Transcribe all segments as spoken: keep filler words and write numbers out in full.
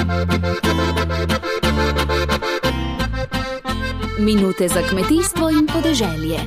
Minute za kmetijstvo in podeželje.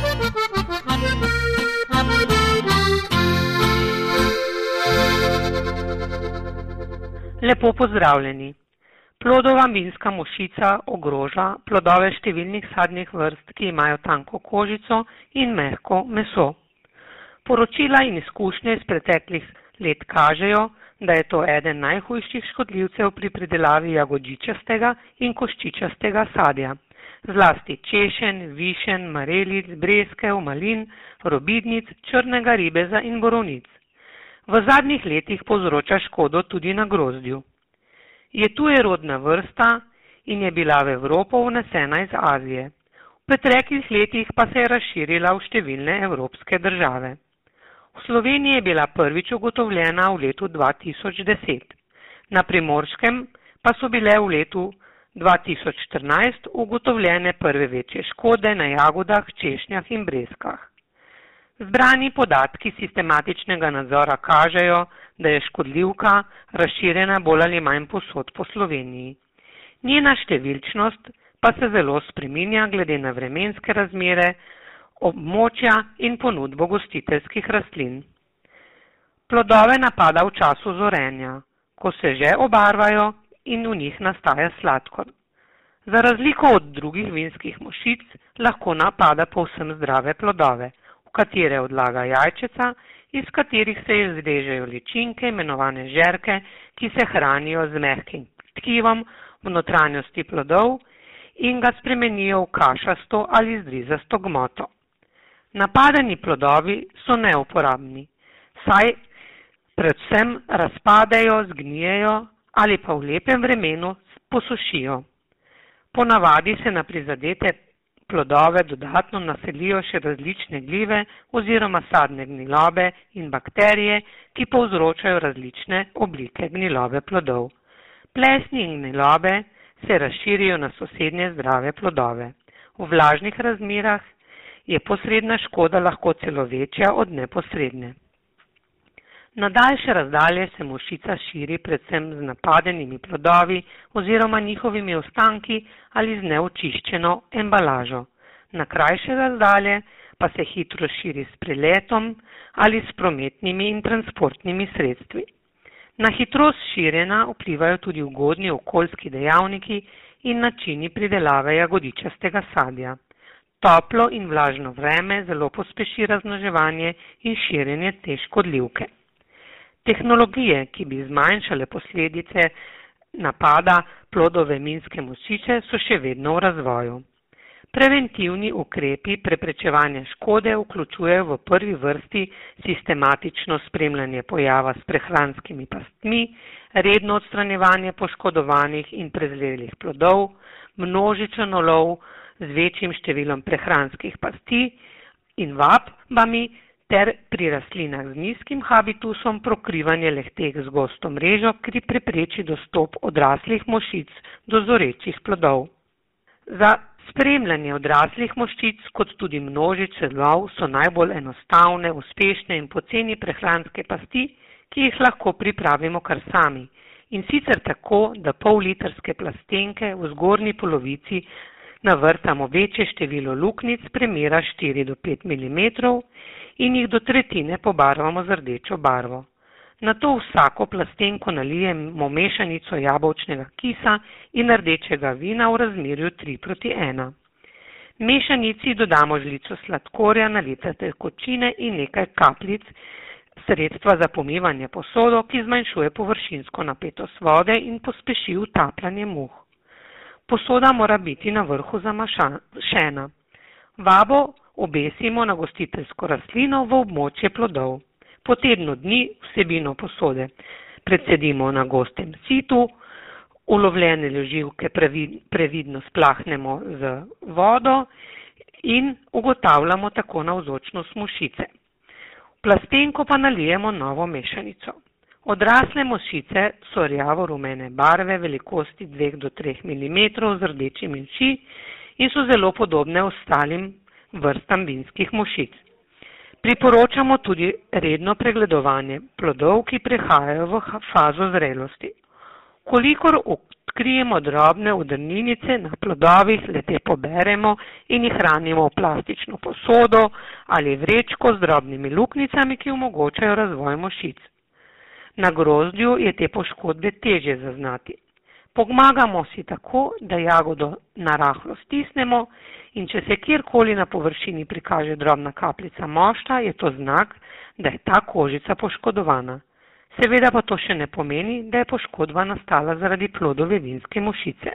Lepo pozdravljeni. Plodova vinska mušica ogroža plodove številnih sadnih vrst, ki imajo tanko kožico in mehko meso. Poročila in izkušnje iz preteklih let kažejo, da je to eden najhujših škodljivcev pri pridelavi jagodičastega in koščičastega sadja. Zlasti češenj, višen, marelic, breskev, malin, robidnic, črnega ribeza in borovnic. V zadnjih letih povzroča škodo tudi na grozdju. Je tujerodna vrsta in je bila v Evropo vnesena iz Azije. V preteklih letih pa se je razširila v številne evropske države. V Sloveniji je bila prvič ugotovljena v letu dva tisoč deset. Na Primorskem pa so bile v letu dva tisoč štirinajst ugotovljene prve večje škode na jagodah, češnjah in breskah. Zbrani podatki sistematičnega nadzora kažejo, da je škodljivka razširjena bolj ali manj povsod po Sloveniji. Njena številčnost pa se zelo spreminja glede na vremenske razmere, območja in ponudbo gostiteljskih rastlin. Plodove napada v času zorenja, ko se že obarvajo in v njih nastaja sladkor. Za razliko od drugih vinskih mušic lahko napada povsem zdrave plodove, v katere odlaga jajčeca, iz katerih se izrežejo ličinke, imenovane žerke, ki se hranijo z mehkim tkivom v notranjosti plodov in ga spremenijo v kašasto ali zdrizasto gmoto. Napadeni plodovi so neuporabni, saj predvsem razpadejo, zgnijejo ali pa v lepem vremenu posušijo. Ponavadi se na prizadete plodove dodatno naselijo še različne glive oziroma sadne gnilobe in bakterije, ki povzročajo različne oblike gnilobe plodov. Plesni in gnilobe se razširijo na sosednje zdrave plodove. V vlažnih razmerah je posredna škoda lahko celo večja od neposredne. Na daljše razdalje se mušica širi predvsem z napadenimi plodovi oziroma njihovimi ostanki ali z neočiščeno embalažo. Na krajše razdalje pa se hitro širi s preletom ali s prometnimi in transportnimi sredstvi. Na hitrost širjenja vplivajo tudi ugodni okoljski dejavniki in načini pridelave jagodičastega sadja. Toplo in vlažno vreme zelo pospeši razmnoževanje in širjenje te škodljivke. Tehnologije, ki bi zmanjšale posledice napada plodove vinske mušice, so še vedno v razvoju. Preventivni ukrepi preprečevanja škode vključujejo v prvi vrsti sistematično spremljanje pojava s prehranskimi pastmi, redno odstranjevanje poškodovanih in prezrelih plodov, množičen ulov z večjim številom prehranskih pasti in vabami ter pri rastlinah z nizkim habitusom prokrivanje lehteh z gosto mrežo, ki prepreči dostop odraslih mušic do zorečih plodov. Za spremljanje odraslih mušic kot tudi množičen lov so najbolj enostavne, uspešne in poceni prehranske pasti, ki jih lahko pripravimo kar sami. In sicer tako, da pol litrske plastenke v zgornji polovici navrtamo večje število luknjic premera štiri do pet milimetrov in jih do tretjine pobarvamo z rdečo barvo. Nato vsako plastenko nalijemo mešanico jabolčnega kisa in rdečega vina v razmerju tri proti ena. Mešanici dodamo žlico sladkorja, nalite tekočine in nekaj kapljic sredstva za pomivanje posodo, ki zmanjšuje površinsko napetost vode in pospeši utapljanje muh. Posoda mora biti na vrhu zamašena. Vabo obesimo na gostiteljsko rastlino v območje plodov. Po tednu dni vsebino posode precedimo na gostem situ, ulovljene leživke previdno splahnemo z vodo in ugotavljamo tako navzočnost mušice. V plastenko pa nalijemo novo mešanico. Odrasle mušice so rjavo-rumene barve velikosti dve do tri milimetre z rdečimi očmi in so zelo podobne ostalim vrstam vinskih mušic. Priporočamo tudi redno pregledovanje plodov, ki prehajajo v fazo zrelosti. Kolikor odkrijemo drobne udrninice na plodovih, le te poberemo in jih hranimo v plastično posodo ali vrečko z drobnimi luknjicami, ki omogočajo razvoj mušic. Na grozdju je te poškodbe težje zaznati. Pomagamo si tako, da jagodo narahlo stisnemo in če se kjerkoli na površini prikaže drobna kapljica mošta, je to znak, da je ta kožica poškodovana. Seveda pa to še ne pomeni, da je poškodba nastala zaradi plodove vinske mušice.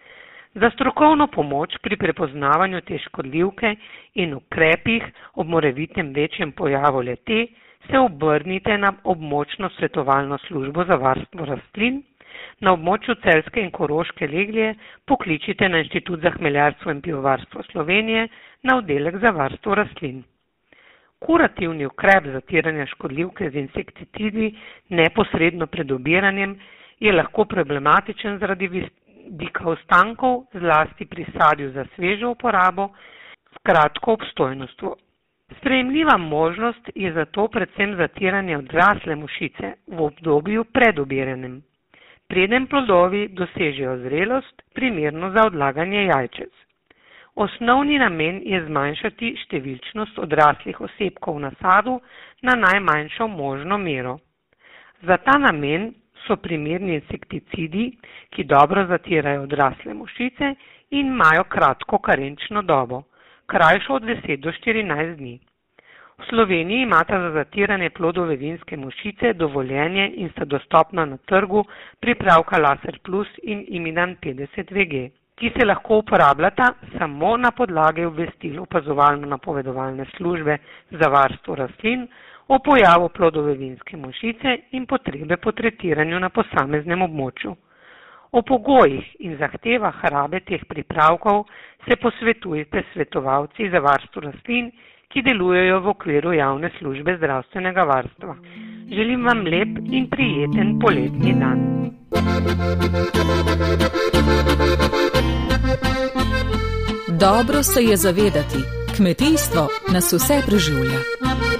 Za strokovno pomoč pri prepoznavanju te škodljivke in ukrepih ob morebitnem večjem pojavu le-te se obrnite na območno svetovalno službo za varstvo rastlin. Na območju Celjske in Koroške legije pokličite na Inštitut za hmeljarstvo in pivovarstvo Slovenije na oddelek za varstvo rastlin. Kurativni ukrep zatiranja škodljivke z insekticidi neposredno pred obiranjem je lahko problematičen zaradi vidika ostankov, zlasti pri sadju za svežo uporabo s kratko obstojnostjo. Sprejemljiva možnost je zato predvsem zatiranje odrasle mušice v obdobju pred obiranjem. Preden plodovi dosežejo zrelost, primerno za odlaganje jajčec. Osnovni namen je zmanjšati številčnost odraslih osebkov v nasadu na najmanjšo možno mero. Za ta namen so primerni insekticidi, ki dobro zatirajo odrasle mušice in imajo kratko karenčno dobo, krajšo od deset do štirinajst dni. V Sloveniji imata za zatiranje plodove vinske mušice dovoljenje in sta dostopna na trgu pripravka Laser Plus in Imidan petdeset V G, ki se lahko uporabljata samo na podlagi obvestil opazovalno-napovedovalne službe za varstvo rastlin o pojavu plodove vinske mušice in potrebe po tretiranju na posameznem območju. O pogojih in zahtevah rabe teh pripravkov se posvetujete s svetovalci za varstvo rastlin, ki delujejo v okviru javne službe zdravstvenega varstva. Želim vam lep in prijeten poletni dan. Dobro se je zavedati, kmetijstvo nas vse preživlja.